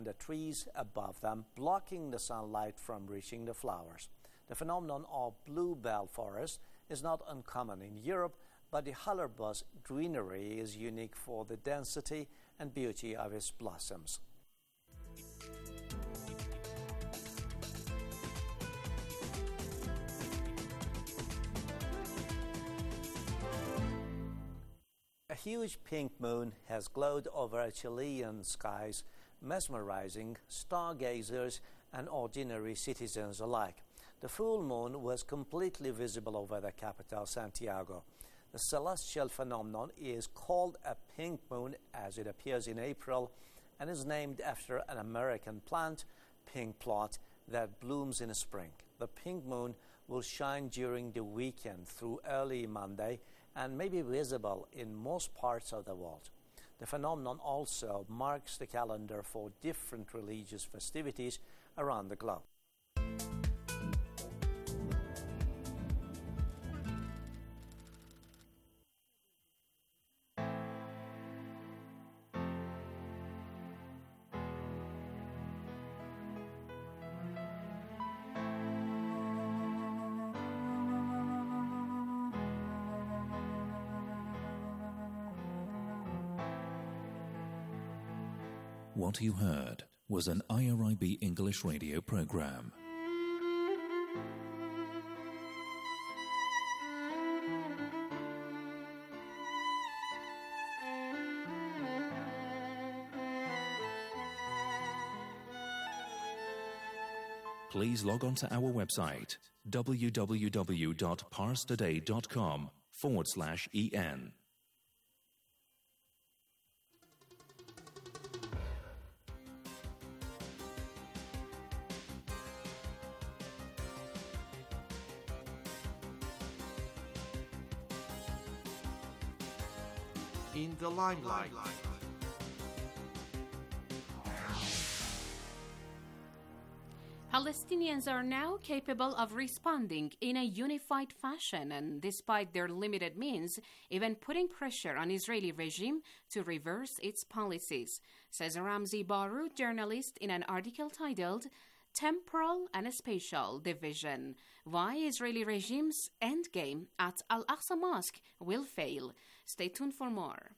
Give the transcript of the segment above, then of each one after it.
the trees above them, blocking the sunlight from reaching the flowers. The phenomenon of bluebell forest is not uncommon in Europe, but the Hallerbos greenery is unique for the density and beauty of its blossoms. A huge pink moon has glowed over Chilean skies, mesmerizing stargazers and ordinary citizens alike. The full moon was completely visible over the capital, Santiago. The celestial phenomenon is called a pink moon as it appears in April and is named after an American plant, pink plot, that blooms in spring. The pink moon will shine during the weekend through early Monday and may be visible in most parts of the world. The phenomenon also marks the calendar for different religious festivities around the globe. What you heard was an IRIB English radio program. Please log on to our website www.parstoday.com/en. In the limelight. Palestinians are now capable of responding in a unified fashion and, despite their limited means, even putting pressure on Israeli regime to reverse its policies, says Ramzi Baroud, journalist, in an article titled Temporal and Spatial Division: Why Israeli Regime's Endgame at Al-Aqsa Mosque Will Fail. Stay tuned for more.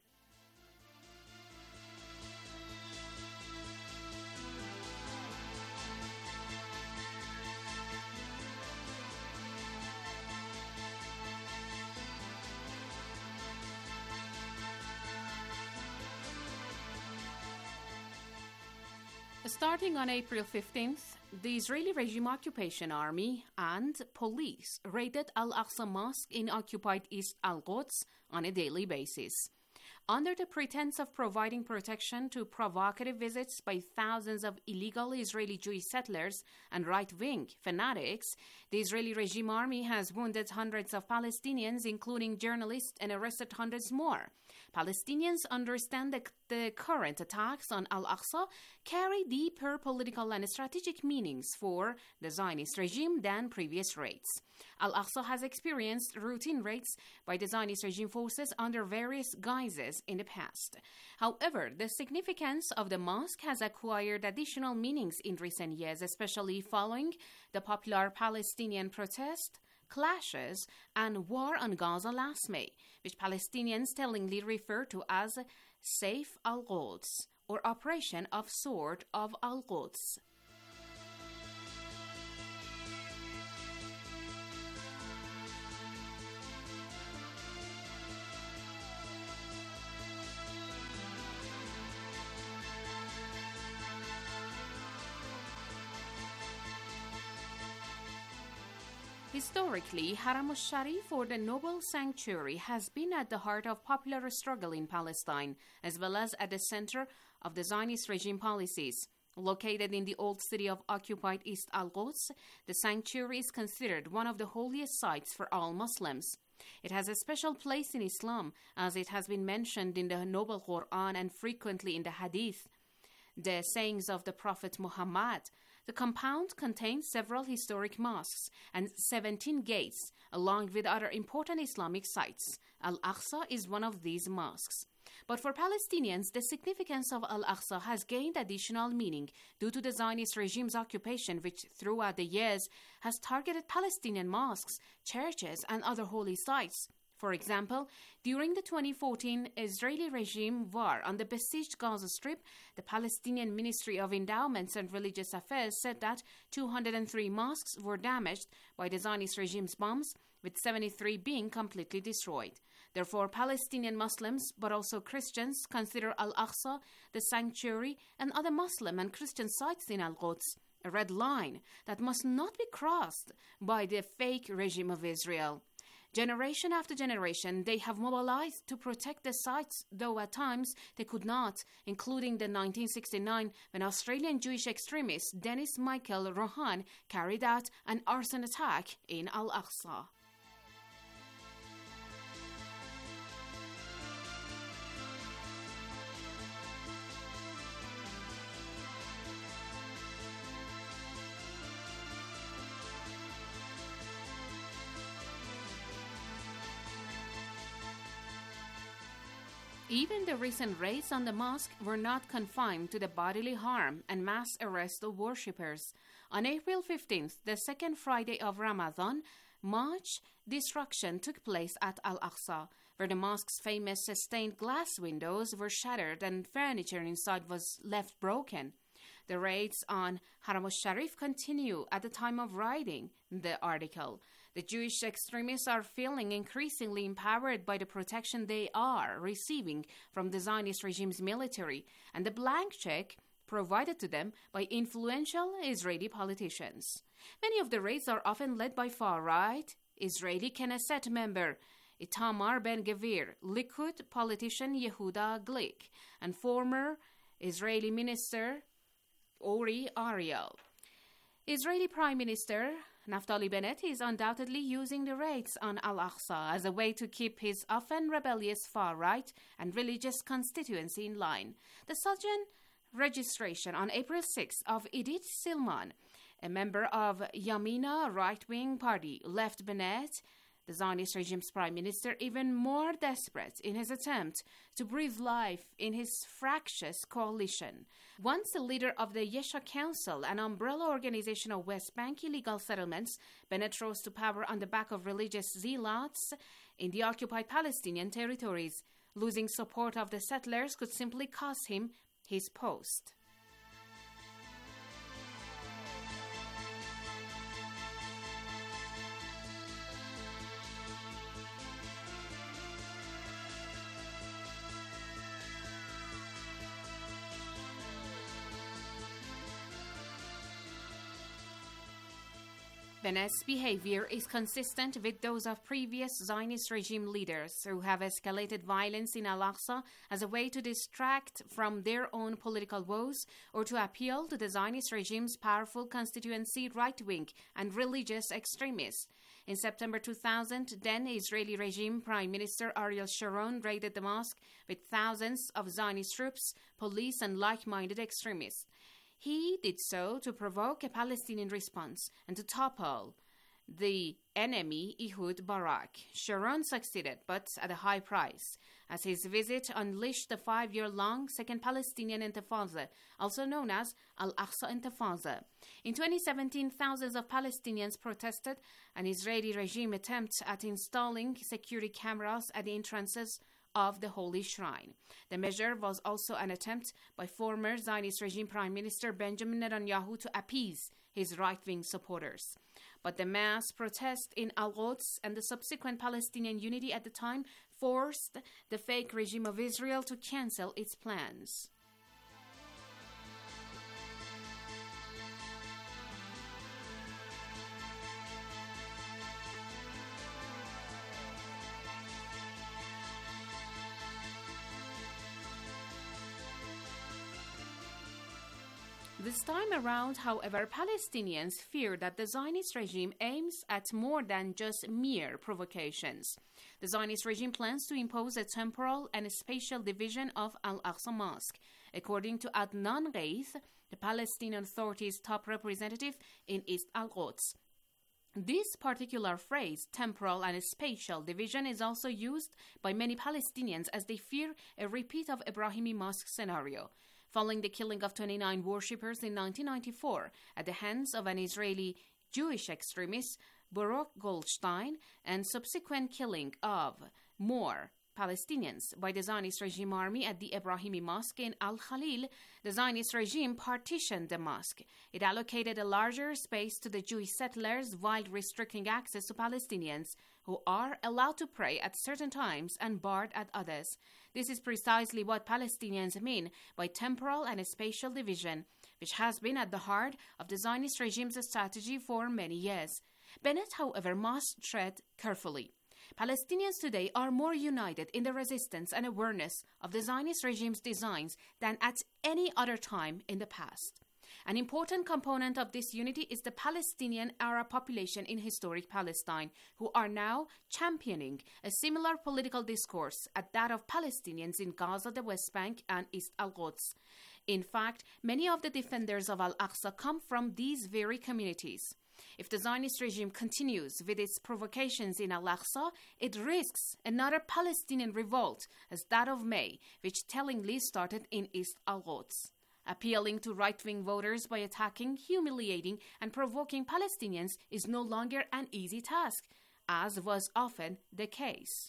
Starting on April 15th, the Israeli regime occupation army and police raided Al-Aqsa Mosque in occupied East Al-Quds on a daily basis. Under the pretense of providing protection to provocative visits by thousands of illegal Israeli Jewish settlers and right-wing fanatics, the Israeli regime army has wounded hundreds of Palestinians, including journalists, and arrested hundreds more. Palestinians understand that the current attacks on Al-Aqsa carry deeper political and strategic meanings for the Zionist regime than previous raids. Al-Aqsa has experienced routine raids by the Zionist regime forces under various guises in the past. However, the significance of the mosque has acquired additional meanings in recent years, especially following the popular Palestinian protest, clashes, and war on Gaza last May, which Palestinians tellingly refer to as Saif al-Quds, or Operation of Sword of al-Quds. Historically, Haram al-Sharif, or the Noble Sanctuary, has been at the heart of popular struggle in Palestine, as well as at the center of the Zionist regime policies. Located in the old city of occupied East Al-Quds, the sanctuary is considered one of the holiest sites for all Muslims. It has a special place in Islam, as it has been mentioned in the Noble Quran and frequently in the Hadith, the sayings of the Prophet Muhammad. The compound contains several historic mosques and 17 gates, along with other important Islamic sites. Al-Aqsa is one of these mosques. But for Palestinians, the significance of Al-Aqsa has gained additional meaning due to the Zionist regime's occupation, which throughout the years has targeted Palestinian mosques, churches, and other holy sites. For example, during the 2014 Israeli regime war on the besieged Gaza Strip, the Palestinian Ministry of Endowments and Religious Affairs said that 203 mosques were damaged by the Zionist regime's bombs, with 73 being completely destroyed. Therefore, Palestinian Muslims, but also Christians, consider Al-Aqsa, the sanctuary, and other Muslim and Christian sites in Al-Quds a red line that must not be crossed by the fake regime of Israel. Generation after generation, they have mobilized to protect the sites, though at times they could not, including the 1969 when Australian Jewish extremist Dennis Michael Rohan carried out an arson attack in Al-Aqsa. Even the recent raids on the mosque were not confined to the bodily harm and mass arrest of worshippers. On April 15th, the second Friday of Ramadan, much destruction took place at Al-Aqsa, where the mosque's famous stained glass windows were shattered and furniture inside was left broken. The raids on Haram al-Sharif continue at the time of writing the article. The Jewish extremists are feeling increasingly empowered by the protection they are receiving from the Zionist regime's military and the blank check provided to them by influential Israeli politicians. Many of the raids are often led by far-right Israeli Knesset member Itamar Ben-Gvir, Likud politician Yehuda Glick, and former Israeli minister Ori Ariel. Israeli Prime Minister Naftali Bennett is undoubtedly using the raids on Al-Aqsa as a way to keep his often rebellious far-right and religious constituency in line. The sudden registration on April 6 of Idit Silman, a member of Yamina right-wing party, left Bennett, the Zionist regime's prime minister, even more desperate in his attempt to breathe life in his fractious coalition. Once the leader of the Yesha Council, an umbrella organization of West Bank illegal settlements, Bennett rose to power on the back of religious zealots in the occupied Palestinian territories. Losing support of the settlers could simply cost him his post. Bennett's behavior is consistent with those of previous Zionist regime leaders who have escalated violence in Al-Aqsa as a way to distract from their own political woes or to appeal to the Zionist regime's powerful constituency right-wing and religious extremists. In September 2000, then Israeli regime Prime Minister Ariel Sharon raided the mosque with thousands of Zionist troops, police, and like-minded extremists. He did so to provoke a Palestinian response and to topple the enemy Ehud Barak. Sharon succeeded, but at a high price, as his visit unleashed the 5-year-long Second Palestinian Intifada, also known as Al-Aqsa Intifada. In 2017, thousands of Palestinians protested an Israeli regime attempt at installing security cameras at the entrances of the Holy Shrine. The measure was also an attempt by former Zionist regime Prime Minister Benjamin Netanyahu to appease his right-wing supporters. But the mass protest in Al-Quds and the subsequent Palestinian unity at the time forced the fake regime of Israel to cancel its plans. This time around, however, Palestinians fear that the Zionist regime aims at more than just mere provocations. The Zionist regime plans to impose a temporal and spatial division of Al-Aqsa Mosque, according to Adnan Ghaith, the Palestinian Authority's top representative in East Al-Quds. This particular phrase, temporal and spatial division, is also used by many Palestinians as they fear a repeat of Ebrahimi Mosque scenario. Following the killing of 29 worshippers in 1994 at the hands of an Israeli Jewish extremist, Baruch Goldstein, and subsequent killing of more Palestinians by the Zionist regime army at the Ebrahimi Mosque in Al-Khalil, the Zionist regime partitioned the mosque. It allocated a larger space to the Jewish settlers while restricting access to Palestinians who are allowed to pray at certain times and barred at others. This is precisely what Palestinians mean by temporal and spatial division, which has been at the heart of the Zionist regime's strategy for many years. Bennett, however, must tread carefully. Palestinians today are more united in the resistance and awareness of the Zionist regime's designs than at any other time in the past. An important component of this unity is the Palestinian Arab population in historic Palestine, who are now championing a similar political discourse as that of Palestinians in Gaza, the West Bank, and East Al-Quds. In fact, many of the defenders of Al-Aqsa come from these very communities. If the Zionist regime continues with its provocations in Al-Aqsa, it risks another Palestinian revolt as that of May, which tellingly started in East Al-Quds. Appealing to right-wing voters by attacking, humiliating, and provoking Palestinians is no longer an easy task, as was often the case.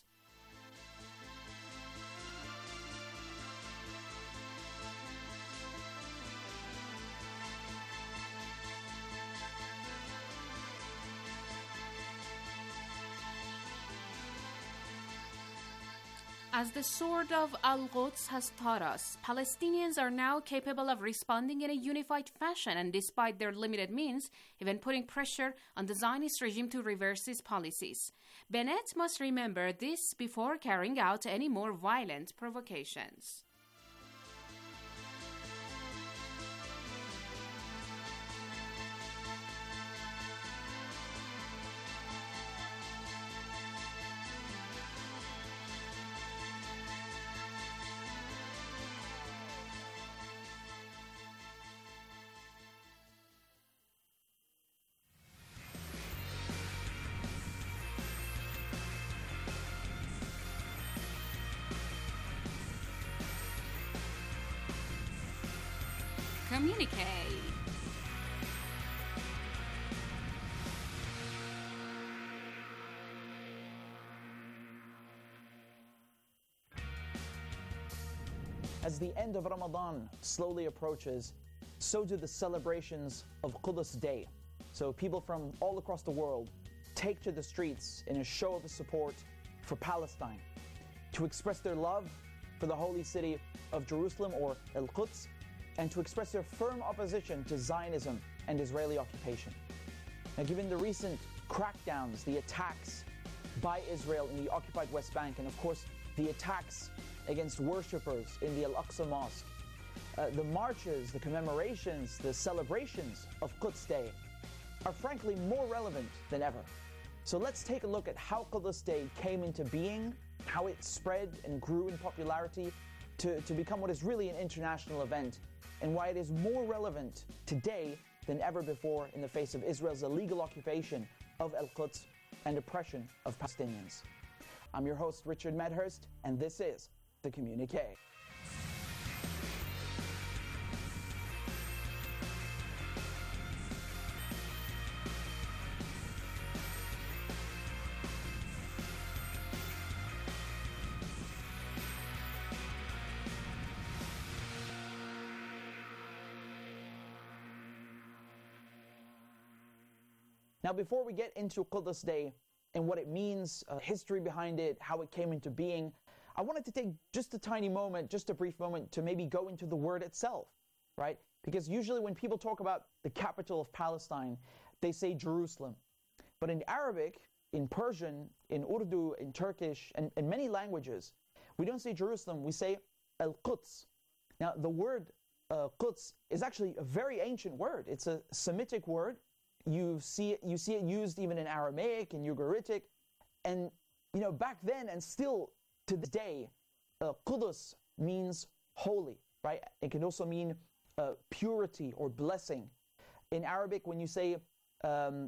As the sword of Al-Quds has taught us, Palestinians are now capable of responding in a unified fashion and, despite their limited means, even putting pressure on the Zionist regime to reverse its policies. Bennett must remember this before carrying out any more violent provocations. Communique. As the end of Ramadan slowly approaches, so do the celebrations of Quds Day. So people from all across the world take to the streets in a show of support for Palestine, to express their love for the holy city of Jerusalem, or Al-Quds, and to express their firm opposition to Zionism and Israeli occupation. Now, given the recent crackdowns, the attacks by Israel in the occupied West Bank, and of course the attacks against worshippers in the Al-Aqsa Mosque, the marches, the commemorations, the celebrations of Quds Day are frankly more relevant than ever. So let's take a look at how Quds Day came into being, how it spread and grew in popularity to become what is really an international event, and why it is more relevant today than ever before in the face of Israel's illegal occupation of Al-Quds and oppression of Palestinians. I'm your host, Richard Medhurst, and this is The Communique. Now, before we get into Quds Day and what it means, history behind it, how it came into being, I wanted to take just a tiny moment, just a brief moment, to maybe go into the word itself, right? Because usually when people talk about the capital of Palestine, they say Jerusalem. But in Arabic, in Persian, in Urdu, in Turkish, and in many languages, we don't say Jerusalem, we say Al-Quds. Now, the word Quds is actually a very ancient word. It's a Semitic word. You see it used even in Aramaic and Ugaritic, and back then and still to this day, Qudus means holy, right? It can also mean purity or blessing. In Arabic, when you say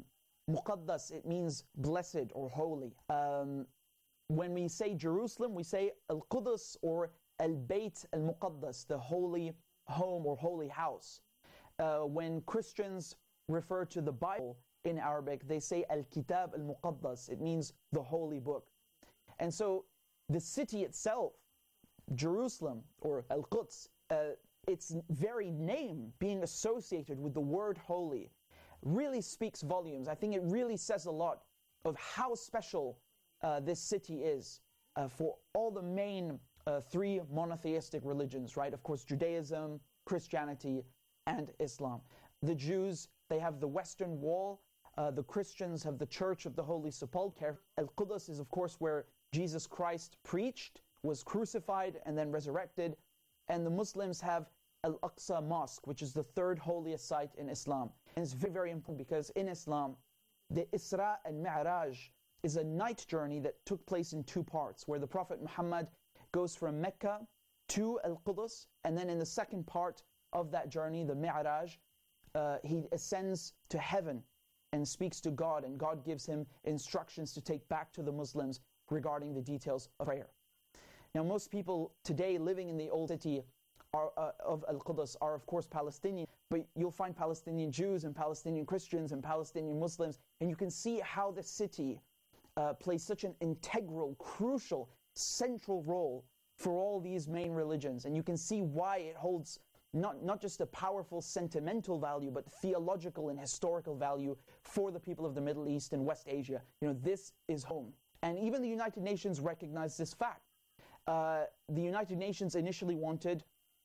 Muqaddas, it means blessed or holy. When we say Jerusalem, we say Al-Qudus or Al-Bayt Al-Muqaddas, the holy home or holy house. When Christians refer to the Bible in Arabic, they say Al-Kitab Al-Muqaddas. It means the holy book. And so the city itself, Jerusalem or Al-Quds, its very name being associated with the word holy really speaks volumes. I think it really says a lot of how special this city is for all the main three monotheistic religions, right? Of course, Judaism, Christianity, and Islam. The Jews, they have the Western Wall. The Christians have the Church of the Holy Sepulchre. Al-Qudus is, of course, where Jesus Christ preached, was crucified, and then resurrected. And the Muslims have Al-Aqsa Mosque, which is the third holiest site in Islam. And it's very, very important because in Islam, the Isra and Mi'raj is a night journey that took place in two parts, where the Prophet Muhammad goes from Mecca to Al-Qudus, and then in the second part of that journey, the Mi'raj, he ascends to heaven and speaks to God, and God gives him instructions to take back to the Muslims regarding the details of prayer. Now, most people today living in the old city of Al-Qudus are, of course, Palestinian, but you'll find Palestinian Jews and Palestinian Christians and Palestinian Muslims, and you can see how the city plays such an integral, crucial, central role for all these main religions. And you can see why it holds not just a powerful sentimental value, but theological and historical value for the people of the Middle East and West Asia. This is home. And even the United Nations recognized this fact. The United Nations initially wanted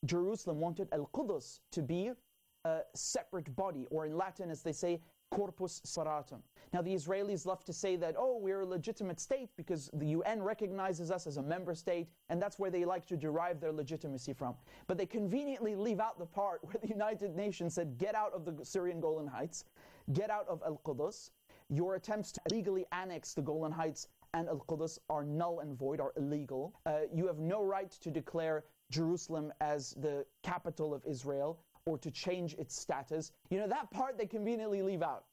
Al-Qudus to be a separate body, or in Latin, as they say, corpus separatum. Now, the Israelis love to say that, we're a legitimate state because the UN recognizes us as a member state, and that's where they like to derive their legitimacy from. But they conveniently leave out the part where the United Nations said, get out of the Syrian Golan Heights, get out of Al-Qudus. Your attempts to legally annex the Golan Heights and Al-Qudus are null and void, are illegal. You have no right to declare Jerusalem as the capital of Israel or to change its status. That part they conveniently leave out.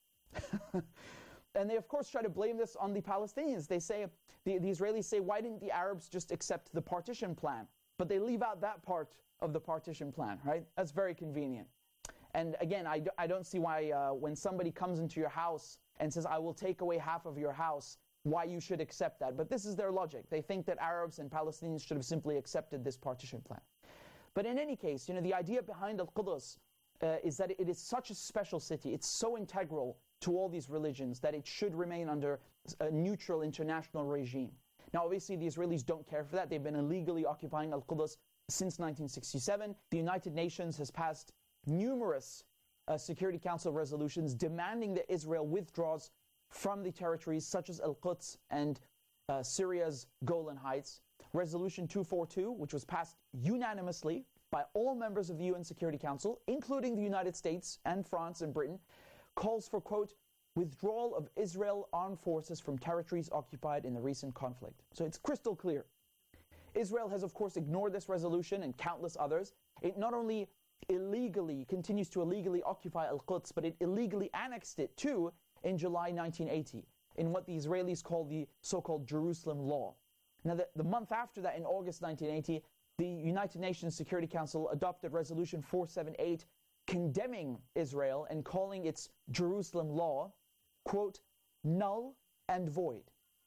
And they, of course, try to blame this on the Palestinians. They say, the Israelis say, why didn't the Arabs just accept the partition plan? But they leave out that part of the partition plan, right? That's very convenient. And again, I don't see why when somebody comes into your house and says, I will take away half of your house, why you should accept that. But this is their logic. They think that Arabs and Palestinians should have simply accepted this partition plan. But in any case, the idea behind Al-Qudus is that it is such a special city. It's so integral to all these religions that it should remain under a neutral international regime. Now, obviously, the Israelis don't care for that. They've been illegally occupying Al-Qudus since 1967. The United Nations has passed numerous Security Council resolutions demanding that Israel withdraws from the territories such as Al-Quds and Syria's Golan Heights. Resolution 242, which was passed unanimously by all members of the UN Security Council, including the United States and France and Britain, calls for, quote, withdrawal of Israel armed forces from territories occupied in the recent conflict. So it's crystal clear. Israel has, of course, ignored this resolution and countless others. It not only continues to illegally occupy Al-Quds, but it illegally annexed it too in July 1980, in what the Israelis call the so-called Jerusalem Law. Now, the month after that, in August 1980, the United Nations Security Council adopted Resolution 478, condemning Israel and calling its Jerusalem Law, quote, null and void.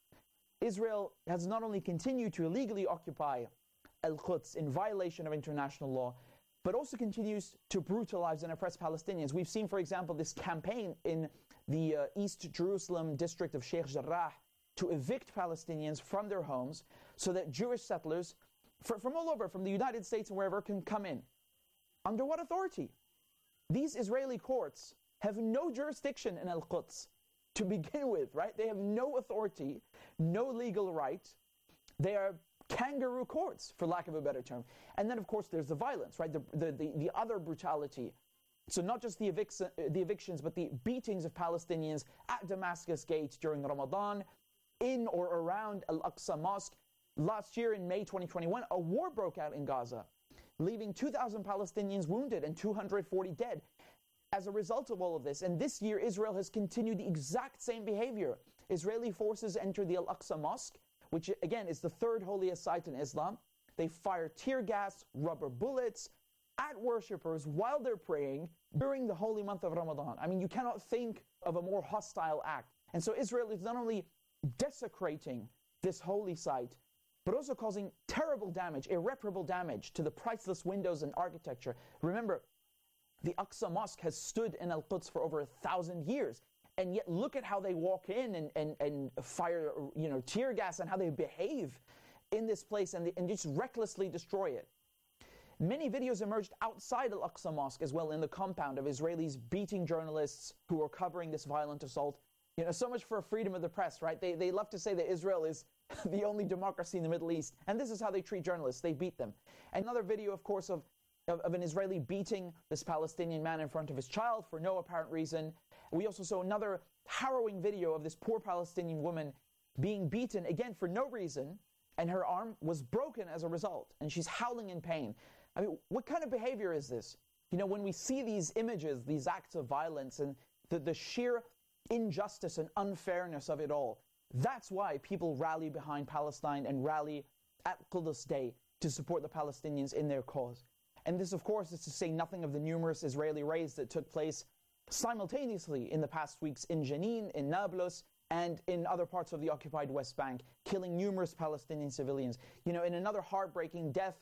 Israel has not only continued to illegally occupy Al-Quds in violation of international law, but also continues to brutalize and oppress Palestinians. We've seen, for example, this campaign in the East Jerusalem district of Sheikh Jarrah to evict Palestinians from their homes so that Jewish settlers from all over, from the United States and wherever, can come in. Under what authority? These Israeli courts have no jurisdiction in Al-Quds to begin with, right? They have no authority, no legal right. They are kangaroo courts, for lack of a better term. And then, of course, there's the violence, right? The other brutality. So not just the evictions, but the beatings of Palestinians at Damascus Gate during Ramadan, in or around Al-Aqsa Mosque. Last year, in May 2021, a war broke out in Gaza, leaving 2,000 Palestinians wounded and 240 dead. as a result of all of this, and this year Israel has continued the exact same behavior. Israeli forces enter the Al-Aqsa Mosque, which again is the third holiest site in Islam. They fire tear gas, rubber bullets at worshippers while they're praying during the holy month of Ramadan. I mean, you cannot think of a more hostile act. And so Israel is not only desecrating this holy site, but also causing terrible damage, irreparable damage to the priceless windows and architecture. Remember, the Aqsa Mosque has stood in Al-Quds for over 1,000 years. And yet look at how they walk in and fire, tear gas, and how they behave in this place and just recklessly destroy it. Many videos emerged outside Al-Aqsa Mosque as well, in the compound, of Israelis beating journalists who were covering this violent assault. So much for freedom of the press, right? They love to say that Israel is the only democracy in the Middle East, and this is how they treat journalists. They beat them. Another video, of course, of an Israeli beating this Palestinian man in front of his child for no apparent reason. We also saw another harrowing video of this poor Palestinian woman being beaten, again, for no reason, and her arm was broken as a result, and she's howling in pain. I mean, what kind of behavior is this? When we see these images, these acts of violence, and the sheer injustice and unfairness of it all, that's why people rally behind Palestine and rally at Qudus Day to support the Palestinians in their cause. And this, of course, is to say nothing of the numerous Israeli raids that took place simultaneously in the past weeks in Jenin, in Nablus, and in other parts of the occupied West Bank, killing numerous Palestinian civilians. In another heartbreaking death,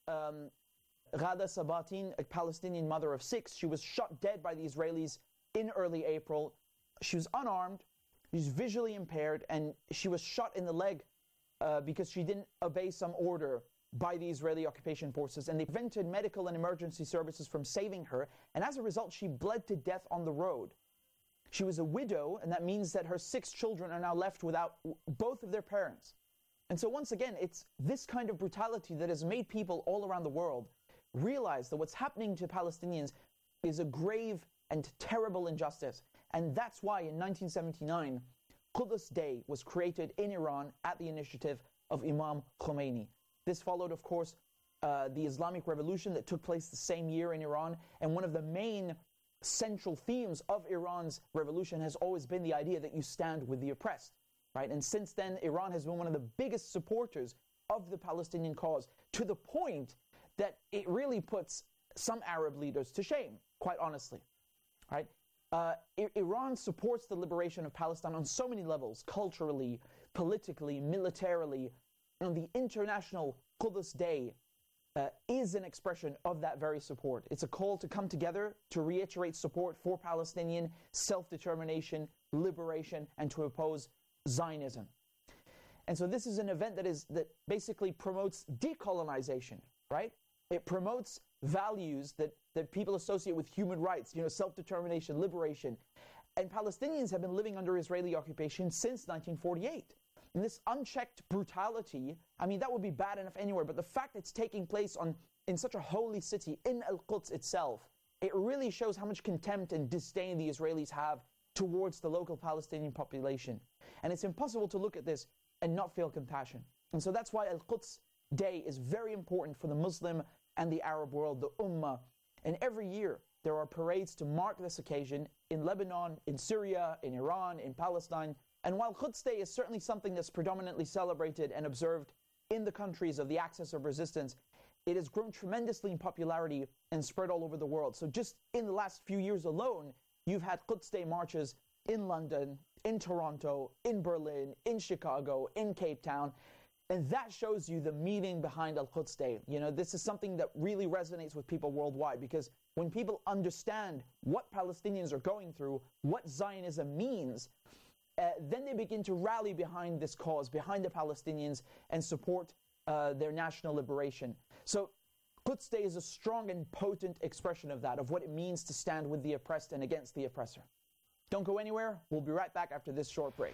Ghada Sabatin, a Palestinian mother of 6, she was shot dead by the Israelis in early April. She was unarmed, she was visually impaired, and she was shot in the leg because she didn't obey some order by the Israeli occupation forces, and they prevented medical and emergency services from saving her, and as a result, she bled to death on the road. She was a widow, and that means that her 6 children are now left without both of their parents. And so once again, it's this kind of brutality that has made people all around the world realize that what's happening to Palestinians is a grave and terrible injustice. And that's why in 1979, Qudus Day was created in Iran at the initiative of Imam Khomeini. This followed, of course, the Islamic Revolution that took place the same year in Iran, and one of the main central themes of Iran's revolution has always been the idea that you stand with the oppressed, right? And since then, Iran has been one of the biggest supporters of the Palestinian cause, to the point that it really puts some Arab leaders to shame, quite honestly, right? Iran supports the liberation of Palestine on so many levels, culturally, politically, militarily. The International Qudus Day is an expression of that very support. It's a call to come together to reiterate support for Palestinian self-determination, liberation, and to oppose Zionism. And so this is an event that basically promotes decolonization, right? It promotes values that people associate with human rights, self-determination, liberation. And Palestinians have been living under Israeli occupation since 1948. And this unchecked brutality, I mean, that would be bad enough anywhere, but the fact it's taking place in such a holy city, in Al-Quds itself, it really shows how much contempt and disdain the Israelis have towards the local Palestinian population. And it's impossible to look at this and not feel compassion. And so that's why Al-Quds Day is very important for the Muslim and the Arab world, the Ummah. And every year, there are parades to mark this occasion in Lebanon, in Syria, in Iran, in Palestine. And while Quds Day is certainly something that's predominantly celebrated and observed in the countries of the axis of resistance, it has grown tremendously in popularity and spread all over the world. So just in the last few years alone, you've had Quds Day marches in London, in Toronto, in Berlin, in Chicago, in Cape Town. And that shows you the meaning behind Al-Quds Day. This is something that really resonates with people worldwide, because when people understand what Palestinians are going through, what Zionism means, then they begin to rally behind this cause, behind the Palestinians, and support their national liberation. So Quds Day is a strong and potent expression of that, of what it means to stand with the oppressed and against the oppressor. Don't go anywhere. We'll be right back after this short break.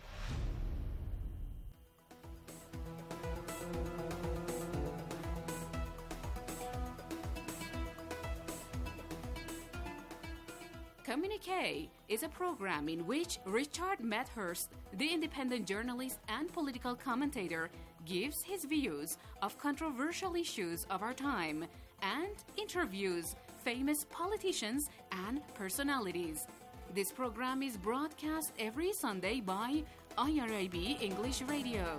Communique is a program in which Richard Medhurst, the independent journalist and political commentator, gives his views of controversial issues of our time and interviews famous politicians and personalities. This program is broadcast every Sunday by IRIB English Radio.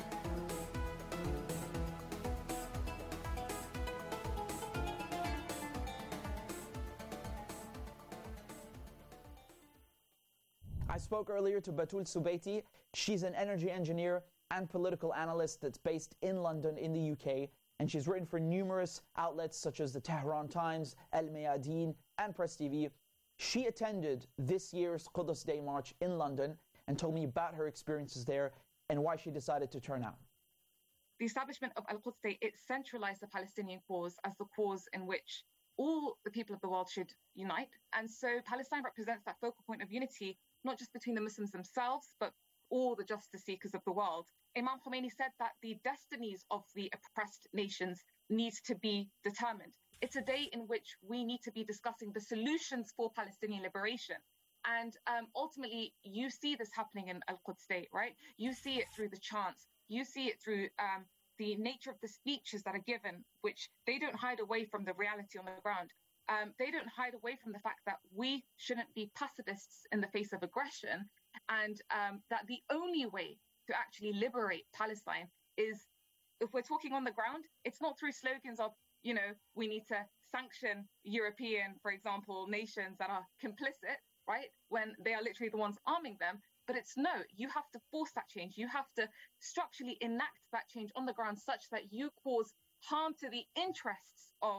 I spoke earlier to Batul Subaiti. She's an energy engineer and political analyst that's based in London in the UK, and she's written for numerous outlets such as the Tehran Times, Al Mayadeen, and Press TV. She attended this year's Quds Day March in London and told me about her experiences there and why she decided to turn out. The establishment of Al-Quds Day, it centralized the Palestinian cause as the cause in which all the people of the world should unite. And so Palestine represents that focal point of unity, not just between the Muslims themselves, but all the justice seekers of the world. Imam Khomeini said that the destinies of the oppressed nations need to be determined. It's a day in which we need to be discussing the solutions for Palestinian liberation. And ultimately, you see this happening in Al-Quds Day, right? You see it through the chants. You see it through the nature of the speeches that are given, which they don't hide away from the reality on the ground. They don't hide away from the fact that we shouldn't be pacifists in the face of aggression, and that the only way to actually liberate Palestine is, if we're talking on the ground, it's not through slogans of, you know, we need to sanction European, for example, nations that are complicit, right, when they are literally the ones arming them. But it's no, you have to force that change. You have to structurally enact that change on the ground such that you cause harm to the interests of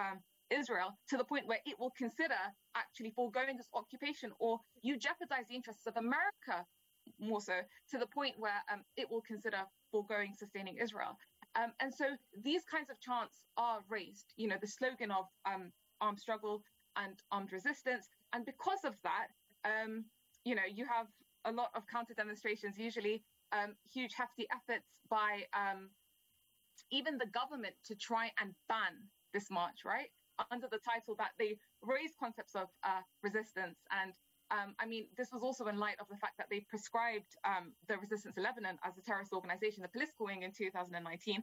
Israel to the point where it will consider actually foregoing this occupation, or you jeopardize the interests of America more so to the point where it will consider foregoing sustaining Israel. And so these kinds of chants are raised, you know, the slogan of armed struggle and armed resistance. And because of that, you know, you have a lot of counter demonstrations, usually huge hefty efforts by even the government to try and ban this march, right? Under the title that they raise concepts of resistance. And I mean, this was also in light of the fact that they prescribed the Resistance in Lebanon as a terrorist organization, the political wing, in 2019.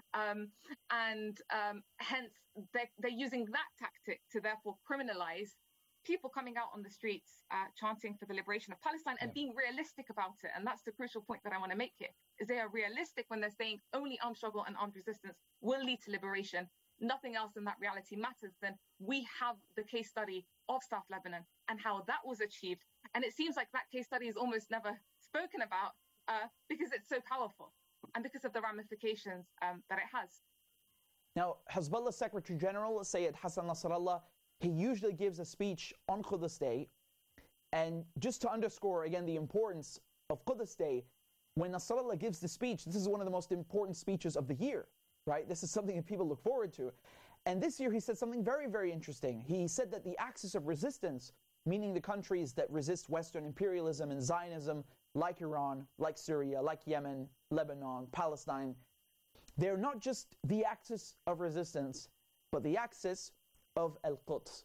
And hence, they're using that tactic to therefore criminalize people coming out on the streets chanting for the liberation of Palestine and being realistic about it. And that's the crucial point that I want to make here, is they are realistic when they're saying only armed struggle and armed resistance will lead to liberation. Nothing else in that reality matters. Then we have the case study of South Lebanon and how that was achieved. And it seems like that case study is almost never spoken about because it's so powerful and because of the ramifications that it has. Now, Hezbollah Secretary General Sayyid Hassan Nasrallah, he usually gives a speech on Quds Day. And just to underscore again the importance of Quds Day, when Nasrallah gives the speech, this is one of the most important speeches of the year, right? This is something that people look forward to. And this year he said something very, very interesting. He said that the axis of resistance, meaning the countries that resist Western imperialism and Zionism, like Iran, like Syria, like Yemen, Lebanon, Palestine, they're not just the axis of resistance, but the axis of Al-Quds.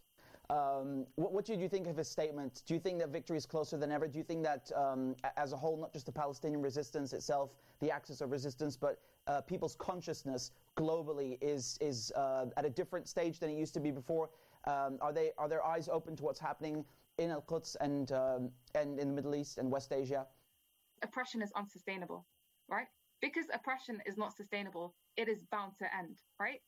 What did you think of his statement? Do you think that victory is closer than ever? Do you think that as a whole, not just the Palestinian resistance itself, the axis of resistance, but people's consciousness globally is at a different stage than it used to be before? Are their eyes open to what's happening in Al-Quds and in the Middle East and West Asia? Oppression is unsustainable, right? Because oppression is not sustainable, it is bound to end, right?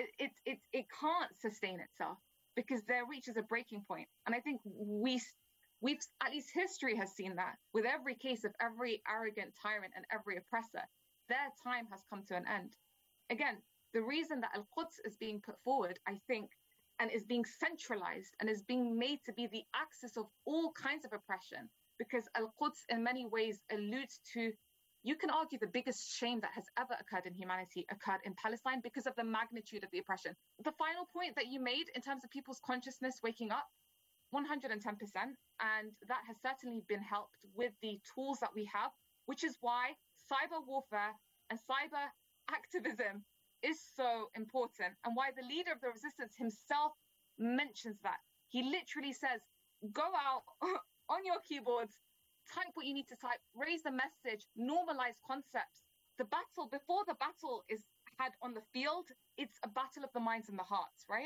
It can't sustain itself because there reaches a breaking point. And I think we've at least history has seen that with every case of every arrogant tyrant and every oppressor, their time has come to an end. Again, the reason that Al-Quds is being put forward, I think, and is being centralized and is being made to be the axis of all kinds of oppression, because Al-Quds in many ways alludes to, you can argue, the biggest shame that has ever occurred in humanity occurred in Palestine because of the magnitude of the oppression. The final point that you made in terms of people's consciousness waking up, 110%, and that has certainly been helped with the tools that we have, which is why cyber warfare and cyber activism is so important, and why the leader of the resistance himself mentions that. He literally says, go out on your keyboards, type what you need to type, raise the message, normalize concepts. The battle, before the battle is had on the field, it's a battle of the minds and the hearts, right?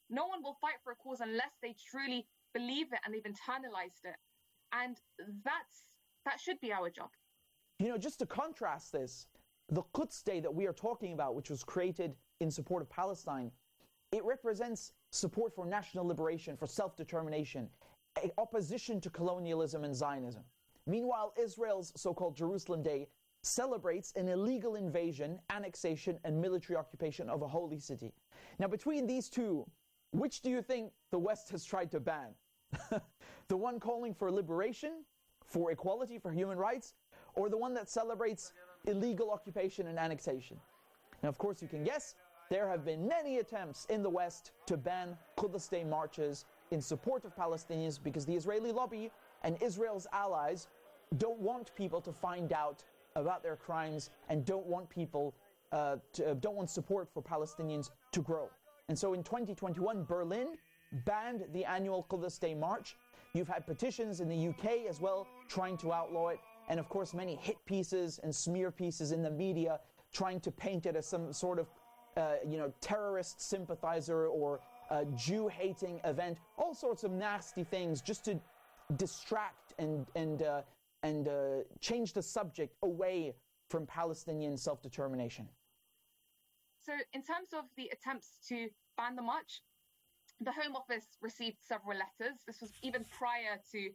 no one will fight for a cause unless they truly believe it and they've internalized it. And that should be our job. You know, just to contrast this, the Quds Day that we are talking about, which was created in support of Palestine, it represents support for national liberation, for self-determination, opposition to colonialism and Zionism. Meanwhile, Israel's so-called Jerusalem Day celebrates an illegal invasion, annexation, and military occupation of a holy city. Now, between these two, which do you think the West has tried to ban? The one calling for liberation, for equality, for human rights, or the one that celebrates illegal occupation and annexation? Now, of course, you can guess, there have been many attempts in the West to ban Quds Day marches in support of Palestinians because the Israeli lobby and Israel's allies don't want people to find out about their crimes and don't want people, don't want support for Palestinians to grow. And so in 2021, Berlin banned the annual Quds Day march. You've had petitions in the UK as well trying to outlaw it. And of course, many hit pieces and smear pieces in the media trying to paint it as some sort of, terrorist sympathizer or Jew-hating event. All sorts of nasty things just to distract and change the subject away from Palestinian self-determination. So in terms of the attempts to ban the march, the Home Office received several letters. This was even prior to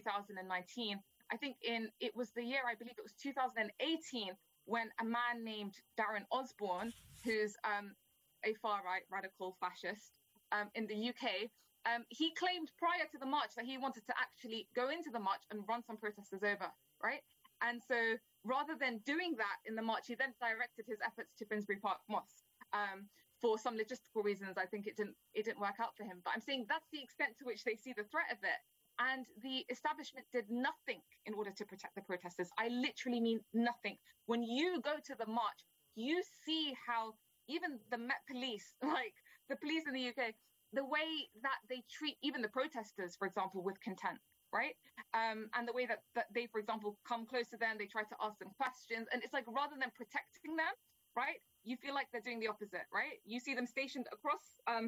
2019. I think it was the year, I believe it was 2018, when a man named Darren Osborne, who's a far-right radical fascist in the UK, he claimed prior to the march that he wanted to actually go into the march and run some protesters over, right? And so rather than doing that in the march, he then directed his efforts to Finsbury Park Mosque. For some logistical reasons, I think it didn't work out for him. But I'm saying that's the extent to which they see the threat of it. And the establishment did nothing in order to protect the protesters. I literally mean nothing. When you go to the march, you see how even the Met Police, like the police in the UK, the way that they treat even the protesters, for example, with contempt, right? And the way that they, for example, come close to them, they try to ask them questions. And it's like, rather than protecting them, right, you feel like they're doing the opposite, right? You see them stationed across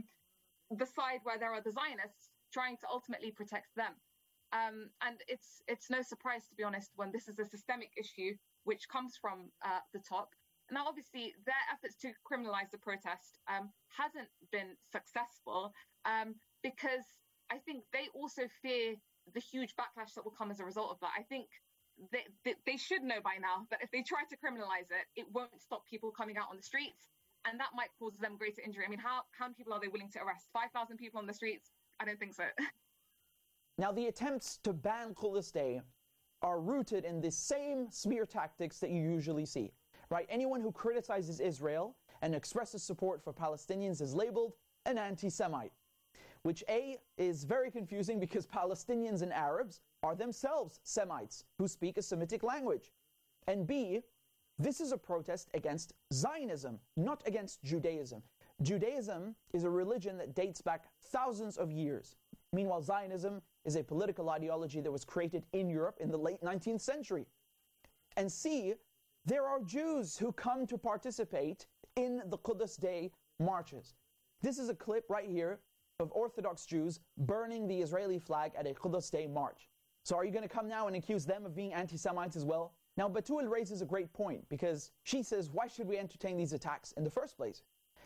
the side where there are the Zionists trying to ultimately protect them. And it's no surprise, to be honest, when this is a systemic issue which comes from the top. Now, obviously, their efforts to criminalize the protest hasn't been successful because I think they also fear the huge backlash that will come as a result of that. I think they should know by now that if they try to criminalize it, it won't stop people coming out on the streets, and that might cause them greater injury. I mean, how many people are they willing to arrest? 5,000 people on the streets? I don't think so. Now, the attempts to ban Quds Day are rooted in the same smear tactics that you usually see, right? Anyone who criticizes Israel and expresses support for Palestinians is labeled an anti-Semite, which A, is very confusing because Palestinians and Arabs are themselves Semites who speak a Semitic language. And B, this is a protest against Zionism, not against Judaism. Judaism is a religion that dates back thousands of years. Meanwhile, Zionism is a political ideology that was created in Europe in the late 19th century. And C, there are Jews who come to participate in the Quds Day marches. This is a clip right here of Orthodox Jews burning the Israeli flag at a Quds Day march. So are you going to come now and accuse them of being anti-Semites as well? Now, Batul raises a great point because she says, why should we entertain these attacks in the first place?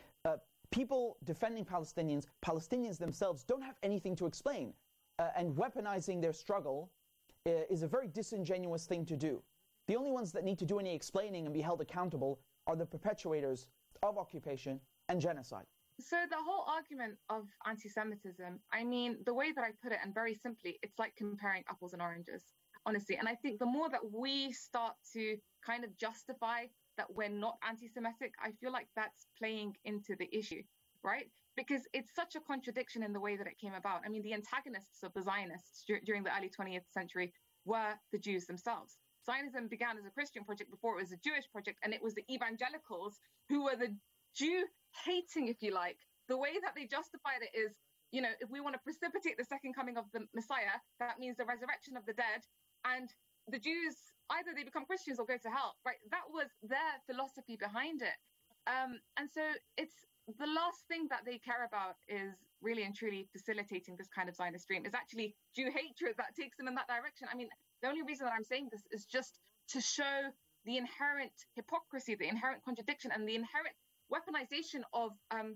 People defending Palestinians themselves don't have anything to explain. And weaponizing their struggle is a very disingenuous thing to do. The only ones that need to do any explaining and be held accountable are the perpetuators of occupation and genocide. So the whole argument of anti-Semitism, I mean, the way that I put it, and very simply, it's like comparing apples and oranges, honestly. And I think the more that we start to kind of justify that we're not anti-Semitic, I feel like that's playing into the issue, right? Because it's such a contradiction in the way that it came about. I mean, the antagonists of the Zionists during the early 20th century were the Jews themselves. Zionism began as a Christian project before it was a Jewish project, and it was the evangelicals who were the Jew-hating, if you like. The way that they justified it is, you know, if we want to precipitate the second coming of the Messiah, that means the resurrection of the dead, and the Jews, either they become Christians or go to hell, right? That was their philosophy behind it. And so it's the last thing that they care about is really and truly facilitating this kind of Zionist dream. Is actually Jew hatred that takes them in that direction. I mean, the only reason that I'm saying this is just to show the inherent hypocrisy, the inherent contradiction, and the inherent weaponization of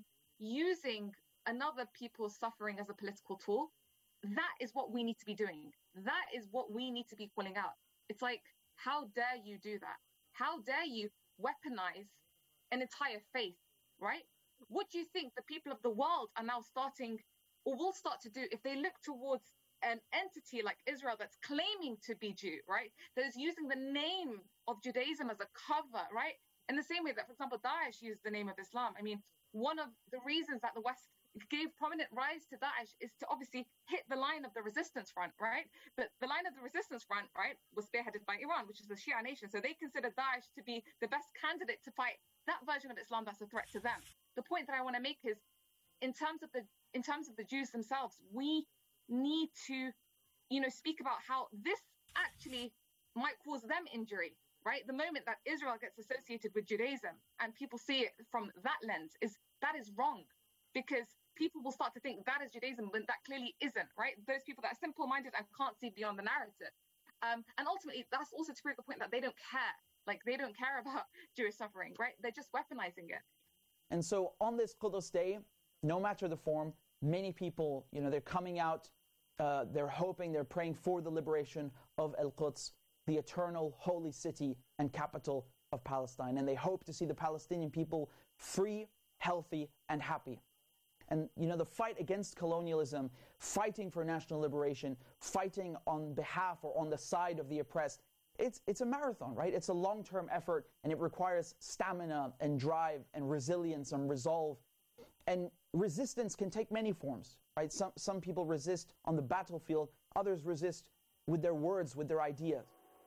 using another people's suffering as a political tool. That is what we need to be doing. That is what we need to be calling out. It's like, how dare you do that? How dare you weaponize an entire faith, right? What do you think the people of the world are now starting, or will start to do, if they look towards an entity like Israel that's claiming to be Jew, right? That is using the name of Judaism as a cover, right? In the same way that, for example, Daesh used the name of Islam. I mean, one of the reasons that the West gave prominent rise to Daesh is to obviously hit the line of the resistance front, right? But the line of the resistance front, right, was spearheaded by Iran, which is the Shia nation. So they consider Daesh to be the best candidate to fight that version of Islam that's a threat to them. The point that I want to make is, in terms of the Jews themselves, we need to, speak about how this actually might cause them injury, right? The moment that Israel gets associated with Judaism and people see it from that lens, that is wrong, because people will start to think that is Judaism when that clearly isn't, right? Those people that are simple-minded and can't see beyond the narrative. And ultimately, that's also to prove the point that they don't care. Like, they don't care about Jewish suffering, right? They're just weaponizing it. And so on this Quds Day, no matter the form, many people, they're coming out, they're hoping, they're praying for the liberation of Al-Quds, the eternal holy city and capital of Palestine. And they hope to see the Palestinian people free, healthy, and happy. And, the fight against colonialism, fighting for national liberation, fighting on behalf or on the side of the oppressed, it's a marathon, right? It's a long-term effort, and it requires stamina and drive and resilience and resolve. And resistance can take many forms, right? Some people resist on the battlefield, others resist with their words, with their ideas.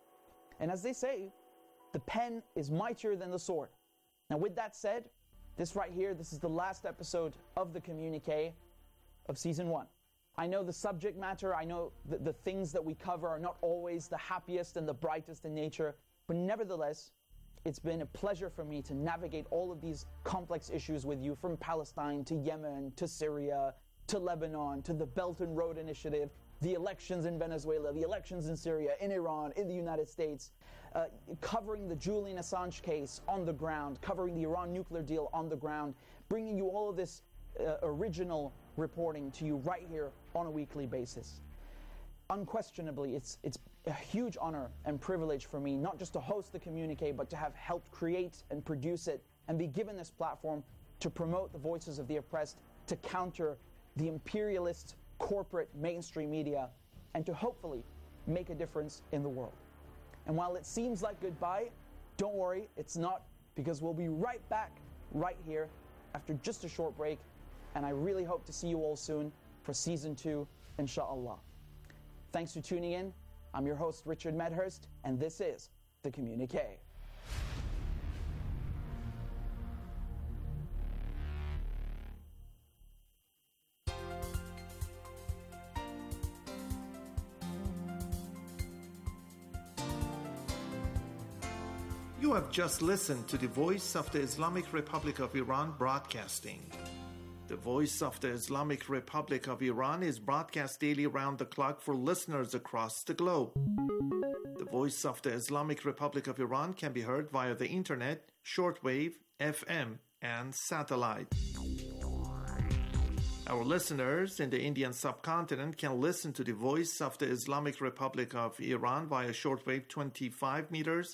And as they say, the pen is mightier than the sword. Now, with that said, this right here, this is the last episode of the Communique of Season 1. I know the subject matter, I know the things that we cover are not always the happiest and the brightest in nature, but nevertheless, it's been a pleasure for me to navigate all of these complex issues with you, from Palestine to Yemen to Syria to Lebanon to the Belt and Road Initiative, the elections in Venezuela, the elections in Syria, in Iran, in the United States, covering the Julian Assange case on the ground, covering the Iran nuclear deal on the ground, bringing you all of this original reporting to you right here on a weekly basis. Unquestionably, it's a huge honor and privilege for me not just to host the Communique, but to have helped create and produce it and be given this platform to promote the voices of the oppressed, to counter the imperialist corporate mainstream media, and to hopefully make a difference in the world. And while it seems like goodbye, don't worry, it's not, because we'll be right back right here after just a short break, and I really hope to see you all soon for Season 2, inshallah. Thanks for tuning in. I'm your host, Richard Medhurst, and this is The Communique. You have just listened to the Voice of the Islamic Republic of Iran broadcasting. The Voice of the Islamic Republic of Iran is broadcast daily around the clock for listeners across the globe. The Voice of the Islamic Republic of Iran can be heard via the internet, shortwave, FM, and satellite. Our listeners in the Indian subcontinent can listen to the Voice of the Islamic Republic of Iran via shortwave 25 meters,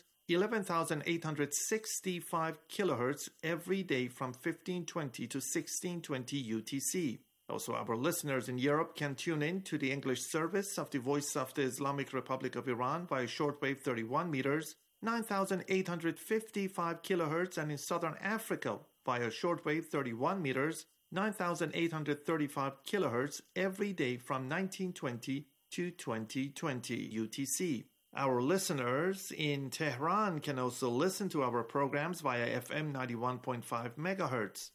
11,865 kilohertz every day from 1520 to 1620 UTC. Also, our listeners in Europe can tune in to the English service of the Voice of the Islamic Republic of Iran via shortwave 31 meters, 9,855 kilohertz, and in Southern Africa via shortwave 31 meters, 9,835 kilohertz every day from 1920 to 2020 UTC. Our listeners in Tehran can also listen to our programs via FM 91.5 MHz.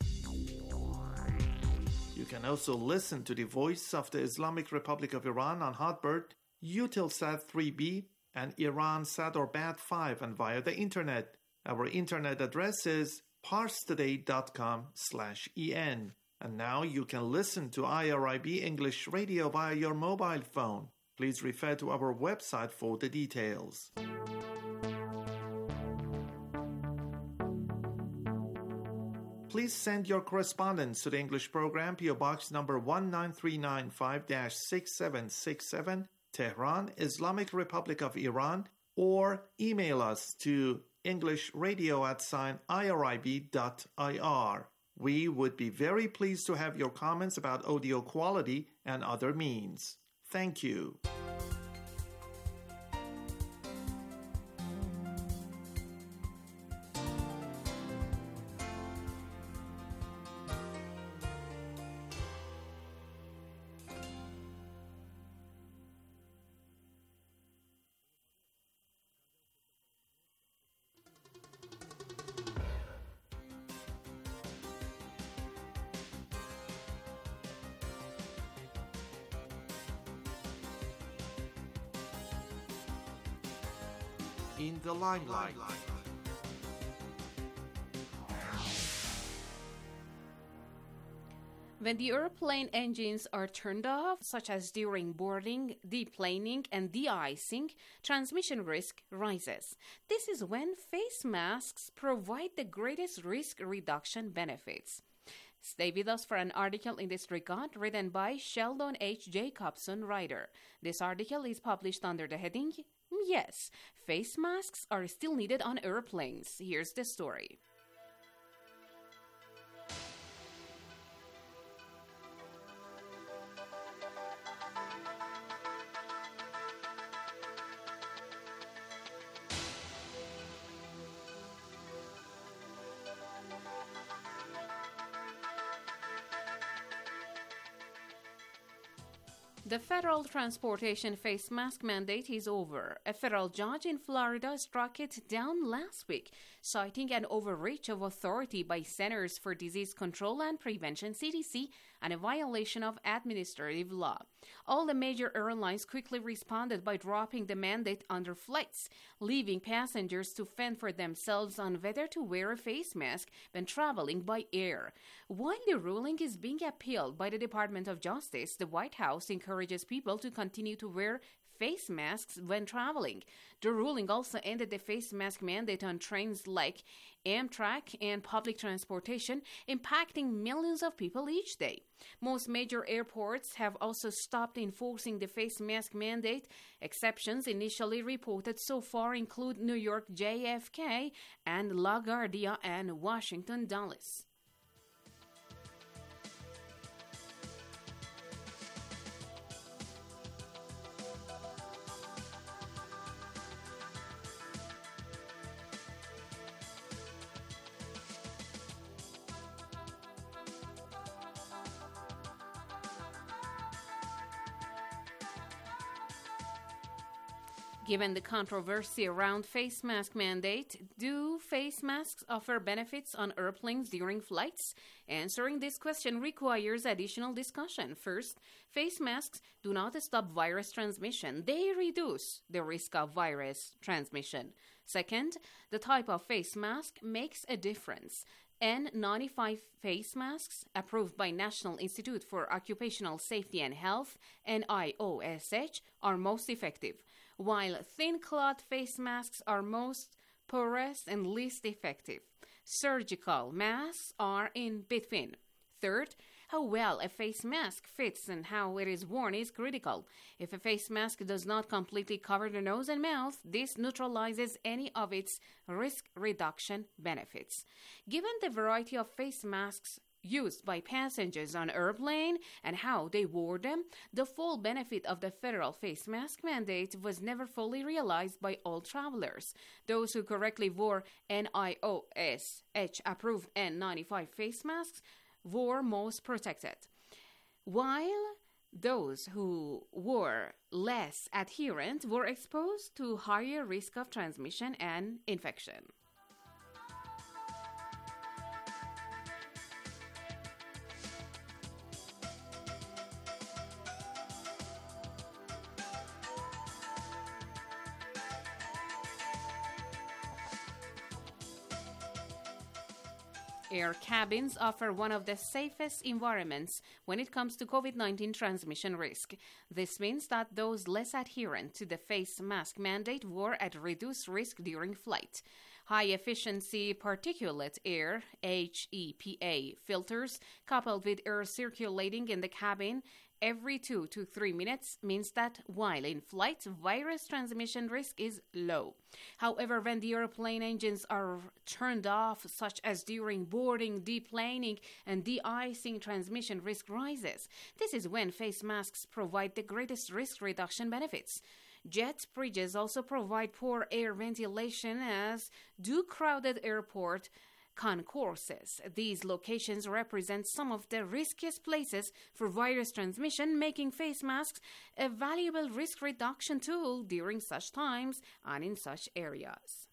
You can also listen to the Voice of the Islamic Republic of Iran on Hotbird, Eutelsat 3B, and Iransat or Bat 5, and via the internet. Our internet address is parstoday.com/en. And now you can listen to IRIB English Radio via your mobile phone. Please refer to our website for the details. Please send your correspondence to the English program, PO Box number 19395-6767, Tehran, Islamic Republic of Iran, or email us to englishradio@irib.ir. We would be very pleased to have your comments about audio quality and other means. Thank you. In the limelight. When the airplane engines are turned off, such as during boarding, deplaning, and de-icing, transmission risk rises. This is when face masks provide the greatest risk reduction benefits. Stay with us for an article in this regard written by Sheldon H. Jacobson, writer. This article is published under the heading, Yes, face masks are still needed on airplanes. Here's the story. The federal transportation face mask mandate is over. A federal judge in Florida struck it down last week, citing an overreach of authority by Centers for Disease Control and Prevention, CDC, and a violation of administrative law. All the major airlines quickly responded by dropping the mandate under flights, leaving passengers to fend for themselves on whether to wear a face mask when traveling by air. While the ruling is being appealed by the Department of Justice, the White House encourages people to continue to wear face masks when traveling. The ruling also ended the face mask mandate on trains like Amtrak and public transportation, impacting millions of people each day. Most major airports have also stopped enforcing the face mask mandate. Exceptions initially reported so far include New York JFK and LaGuardia and Washington Dulles. Given the controversy around face mask mandate, do face masks offer benefits on airplanes during flights? Answering this question requires additional discussion. First, face masks do not stop virus transmission. They reduce the risk of virus transmission. Second, the type of face mask makes a difference. N95 face masks, approved by National Institute for Occupational Safety and Health, NIOSH, are most effective, while thin cloth face masks are most porous and least effective. Surgical masks are in between. Third, how well a face mask fits and how it is worn is critical. If a face mask does not completely cover the nose and mouth, this neutralizes any of its risk reduction benefits. Given the variety of face masks used by passengers on airplane and how they wore them, the full benefit of the federal face mask mandate was never fully realized by all travelers. Those who correctly wore NIOSH-approved N95 face masks were most protected, while those who were less adherent were exposed to higher risk of transmission and infection. Air cabins offer one of the safest environments when it comes to COVID-19 transmission risk. This means that those less adherent to the face mask mandate were at reduced risk during flight. High-efficiency particulate air, HEPA, filters, coupled with air circulating in the cabin every 2 to 3 minutes means that while in flight, virus transmission risk is low. However, when the airplane engines are turned off, such as during boarding, deplaning, and de-icing, transmission risk rises. This is when face masks provide the greatest risk reduction benefits. Jet bridges also provide poor air ventilation, as do crowded airport concourses. These locations represent some of the riskiest places for virus transmission, making face masks a valuable risk reduction tool during such times and in such areas.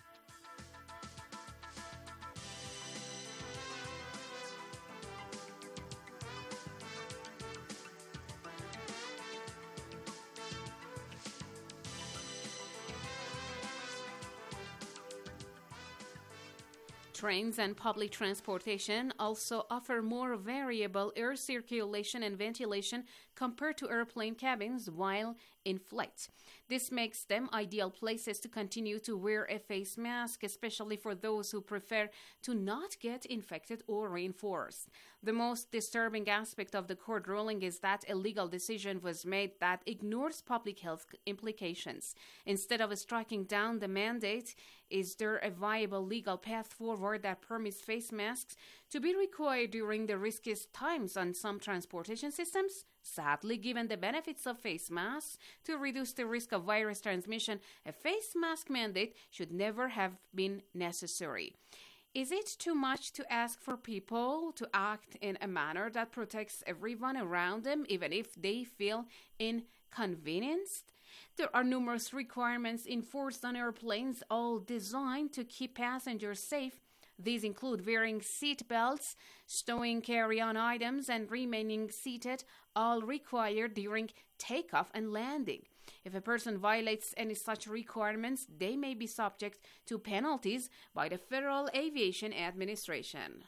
Trains and public transportation also offer more variable air circulation and ventilation compared to airplane cabins while in flight. This makes them ideal places to continue to wear a face mask, especially for those who prefer to not get infected or reinforced. The most disturbing aspect of the court ruling is that a legal decision was made that ignores public health implications. Instead of striking down the mandate, is there a viable legal path forward that permits face masks to be required during the riskiest times on some transportation systems? Sadly, given the benefits of face masks to reduce the risk of virus transmission, a face mask mandate should never have been necessary. Is it too much to ask for people to act in a manner that protects everyone around them, even if they feel inconvenienced? There are numerous requirements enforced on airplanes, all designed to keep passengers safe. These include wearing seat belts, stowing carry-on items, and remaining seated, all required during takeoff and landing. If a person violates any such requirements, they may be subject to penalties by the Federal Aviation Administration.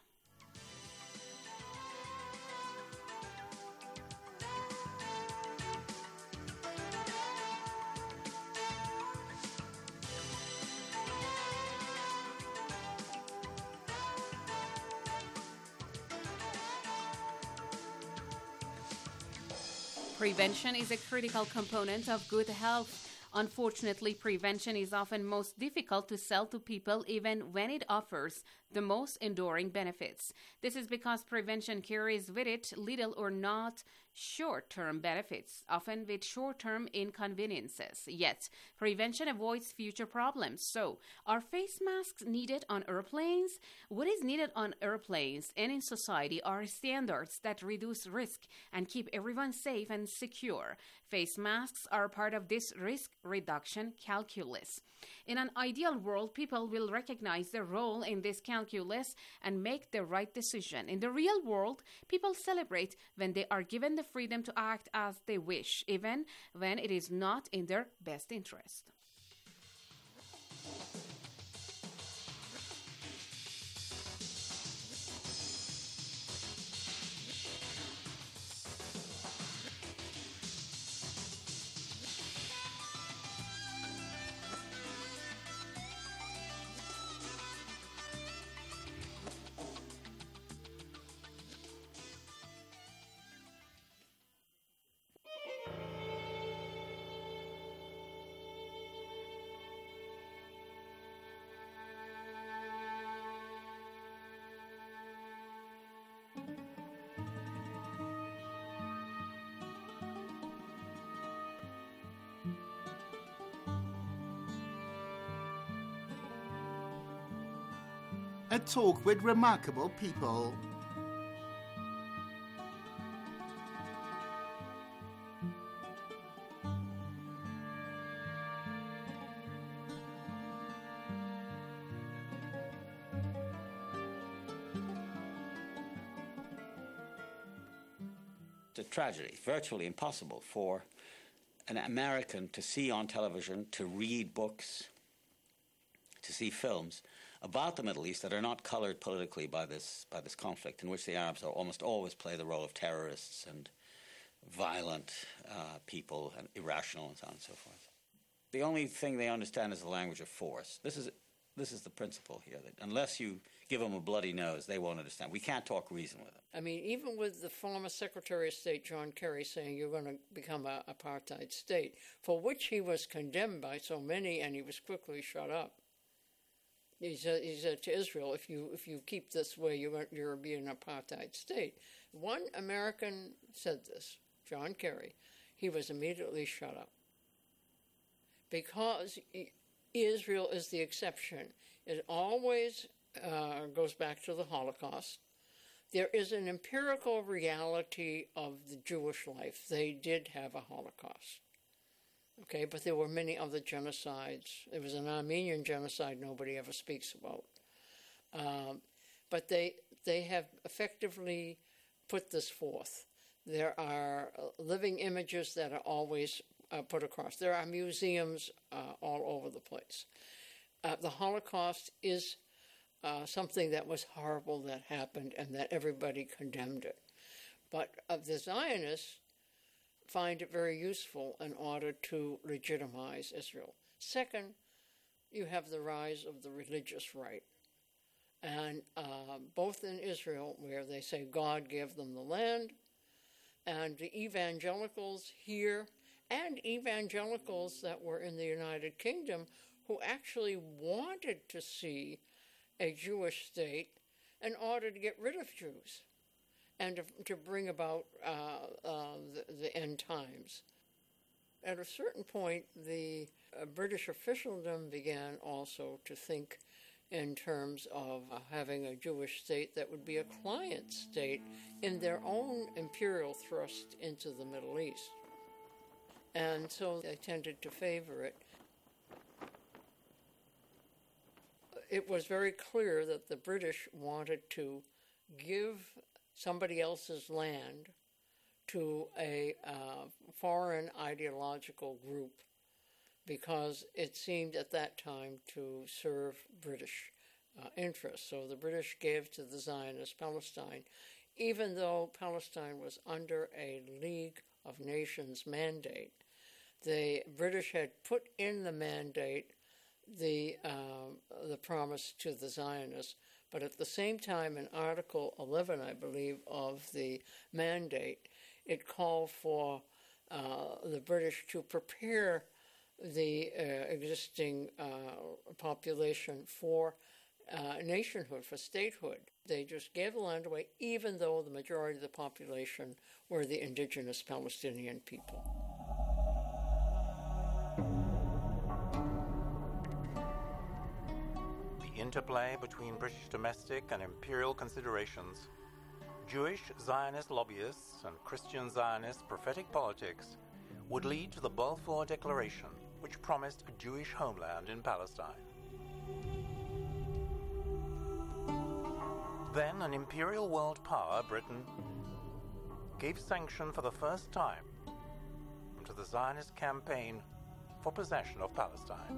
Prevention is a critical component of good health. Unfortunately, prevention is often most difficult to sell to people even when it offers the most enduring benefits. This is because prevention carries with it little or not short-term benefits, often with short-term inconveniences. Yet, prevention avoids future problems. So, are face masks needed on airplanes? What is needed on airplanes and in society are standards that reduce risk and keep everyone safe and secure. Face masks are part of this risk reduction calculus. In an ideal world, people will recognize their role in this calculus and make the right decision. In the real world, people celebrate when they are given the freedom to act as they wish, even when it is not in their best interest. A talk with remarkable people. It's a tragedy, virtually impossible for an American to see on television, to read books, to see films about the Middle East that are not colored politically by this conflict, in which the Arabs almost always play the role of terrorists and violent people and irrational and so on and so forth. The only thing they understand is the language of force. This is the principle here, that unless you give them a bloody nose, they won't understand. We can't talk reason with them. I mean, even with the former Secretary of State, John Kerry, saying you're going to become an apartheid state, for which he was condemned by so many, and he was quickly shut up. He said to Israel, if you keep this way, you're going to be an apartheid state. One American said this, John Kerry. He was immediately shut up. Because Israel is the exception. It always goes back to the Holocaust. There is an empirical reality of the Jewish life. They did have a Holocaust. Okay, but there were many other genocides. There was an Armenian genocide nobody ever speaks about. But they have effectively put this forth. There are living images that are always put across. There are museums all over the place. The Holocaust is something that was horrible that happened and that everybody condemned it. But the Zionists find it very useful in order to legitimize Israel. Second, you have the rise of the religious right. And both in Israel, where they say God gave them the land, and the evangelicals here, and evangelicals that were in the United Kingdom, who actually wanted to see a Jewish state in order to get rid of Jews and to bring about the end times. At a certain point, the British officialdom began also to think in terms of having a Jewish state that would be a client state in their own imperial thrust into the Middle East. And so they tended to favor it. It was very clear that the British wanted to give somebody else's land to a foreign ideological group because it seemed at that time to serve British interests. So the British gave to the Zionist Palestine, even though Palestine was under a League of Nations mandate. The British had put in the mandate the promise to the Zionists, but at the same time in Article 11, I believe, of the mandate, it called for the British to prepare the existing population for nationhood, for statehood. They just gave the land away, even though the majority of the population were the indigenous Palestinian people. The interplay between British domestic and imperial considerations, Jewish Zionist lobbyists and Christian Zionist prophetic politics would lead to the Balfour Declaration, which promised a Jewish homeland in Palestine. Then an imperial world power, Britain, gave sanction for the first time to the Zionist campaign for possession of Palestine.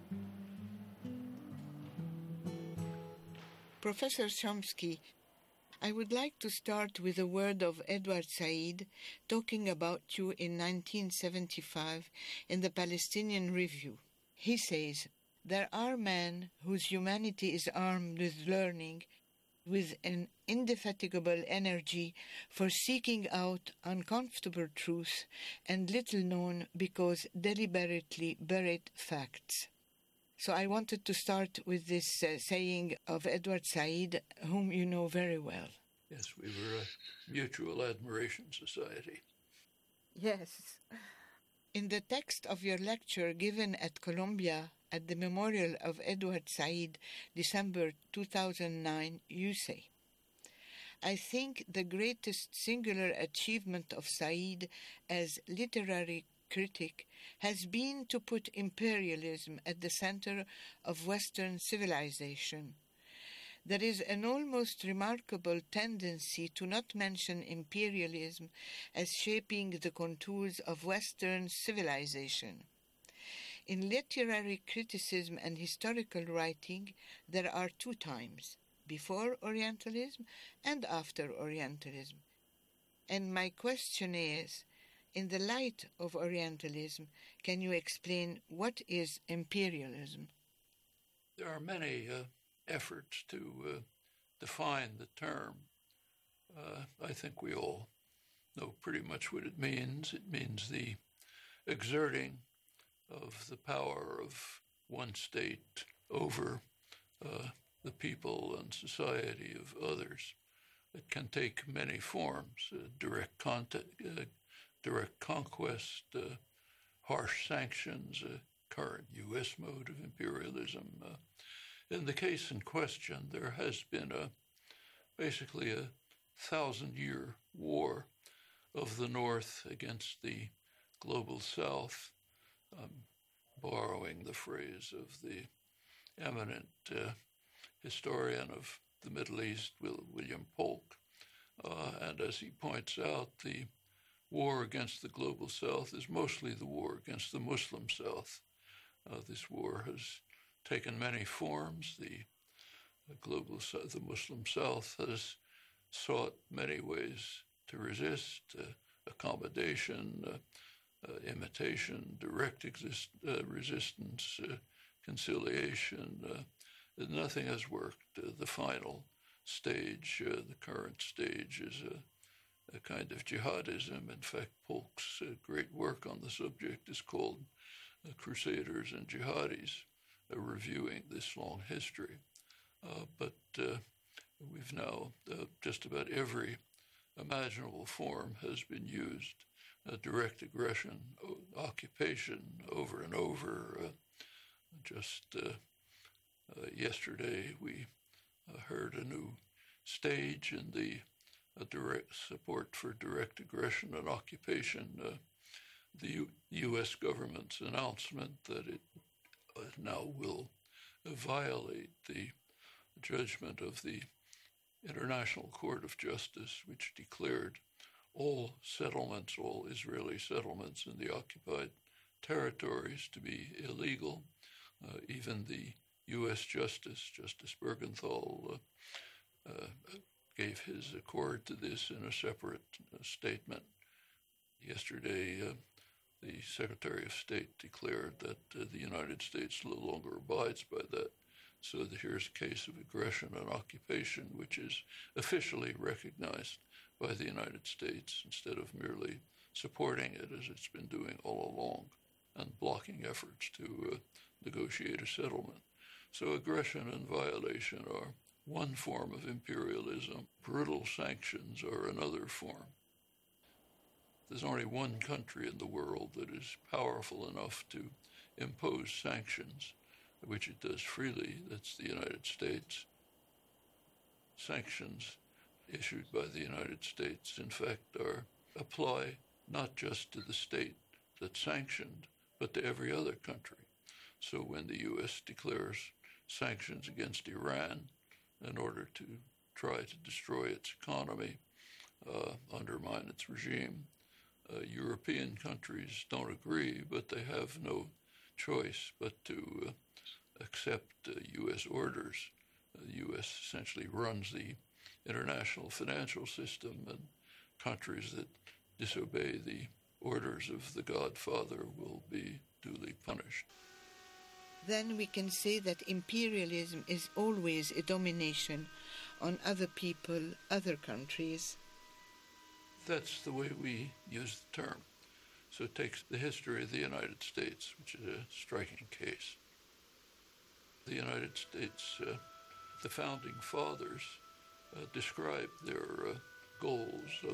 Professor Chomsky, I would like to start with a word of Edward Said talking about you in 1975 in the Palestinian Review. He says, "There are men whose humanity is armed with learning, with an indefatigable energy for seeking out uncomfortable truth and little known because deliberately buried facts." So I wanted to start with this saying of Edward Said, whom you know very well. Yes, we were a mutual admiration society. Yes. In the text of your lecture given at Columbia at the memorial of Edward Said, December 2009, you say, "I think the greatest singular achievement of Said as literary critic has been to put imperialism at the center of Western civilization. There is an almost remarkable tendency to not mention imperialism as shaping the contours of Western civilization. In literary criticism and historical writing, there are two times, before Orientalism and after Orientalism. And my question is, in the light of Orientalism, can you explain what is imperialism?" There are many efforts to define the term. I think we all know pretty much what it means. It means the exerting of the power of one state over the people and society of others. It can take many forms: direct conquest, harsh sanctions, current U.S. mode of imperialism. In the case in question, there has been basically a 1,000-year war of the North against the global South, borrowing the phrase of the eminent historian of the Middle East, William Polk. And as he points out, the war against the global South is mostly the war against the Muslim South. This war has taken many forms. The Muslim South has sought many ways to resist: accommodation, imitation, direct resistance, conciliation. Nothing has worked. The final stage, the current stage, is a kind of jihadism. In fact, Polk's great work on the subject is called Crusaders and Jihadis, reviewing this long history. But we've now, just about every imaginable form has been used. Direct aggression, occupation, over and over. Yesterday we heard a new stage in the direct support for direct aggression and occupation. The U.S. government's announcement that it now will violate the judgment of the International Court of Justice, which declared all settlements, all Israeli settlements in the occupied territories to be illegal. Even the U.S. Justice Bergenthal, gave his accord to this in a separate statement. Yesterday, the Secretary of State declared that the United States no longer abides by that. So here's a case of aggression and occupation, which is officially recognized by the United States instead of merely supporting it as it's been doing all along and blocking efforts to negotiate a settlement. So aggression and violation are one form of imperialism. Brutal sanctions are another form. There's only one country in the world that is powerful enough to impose sanctions, which it does freely. That's the United States. Sanctions issued by the United States, in fact, apply not just to the state that's sanctioned, but to every other country. So when the U.S. declares sanctions against Iran in order to try to destroy its economy, undermine its regime, European countries don't agree, but they have no choice but to accept U.S. orders. The U.S. essentially runs the international financial system, and countries that disobey the orders of the Godfather will be duly punished. Then we can say that imperialism is always a domination on other people, other countries. That's the way we use the term. So it takes the history of the United States, which is a striking case. The United States, the founding fathers described their goals